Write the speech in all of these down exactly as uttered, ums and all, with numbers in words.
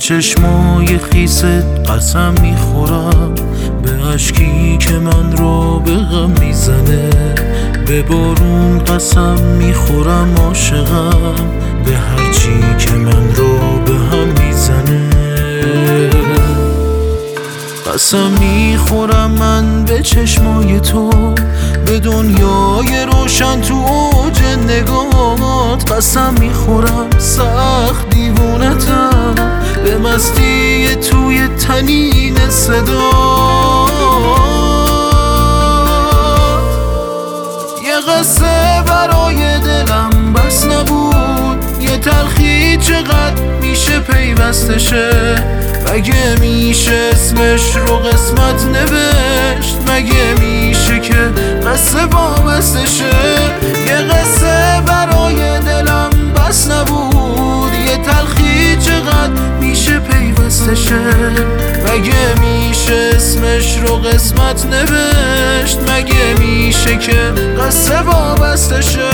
چشمای خیست قسم میخورم، به اشکی که من رو به غم میزنه. به بارون قسم میخورم عاشقم، به هرچی که من رو به هم میزنه. قسم میخورم من به چشمای تو، به دنیای روشن تو اوج نگاهات. قسم میخورم سخت دیوونتم، به مستی توی تنین صدات. یه قصه برای دلم بس نبود، یه تلخی چقدر میشه پیوستشه. مگه میشه اسمش رو قسمت نوشت؟ مگه میشه که قصه وابستشه؟ یه قصه برای دلم بس نبود، یه تلخی چقدر میشه پیوستشه. مگه میشه اسمش رو قسمت نوشت؟ مگه میشه که قصه وابستشه؟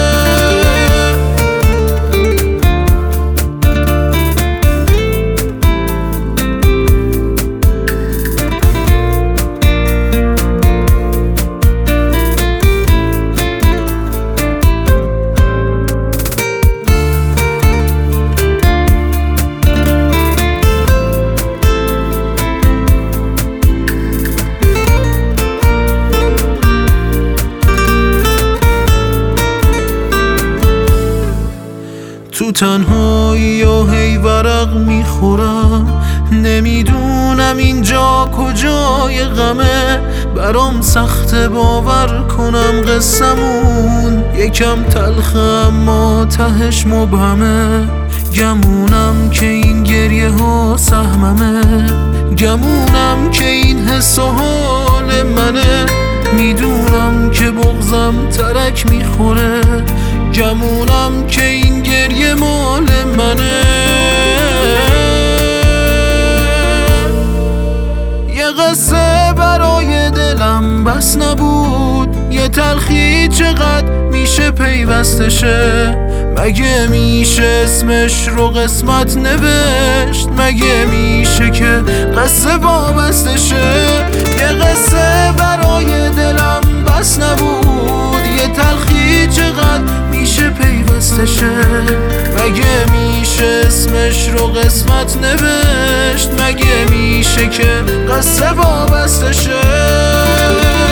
تو تنهایی یا هی ورق میخورم، نمیدونم اینجا کجای غمه. برام سخته باور کنم قصمون یکم تلخه اما تهش مبهمه. گمونم که این گریه ها سهممه، گمونم که این حس و حال منه. میدونم که بغضم ترک میخوره، گمونم که این گریه مال منه. یه قصه برای دلم بس نبود، یه تلخی چقدر میشه پیوستشه. مگه میشه اسمش رو قسمت نوشت؟ مگه میشه که قصه وابستشه؟ یه قصه برای دلم بس نبود، یه تلخی چقدر میشه پیوستشه. مگه میشه اسمش رو قسمت نوشت؟ مگه میشه که قصه وابستشه؟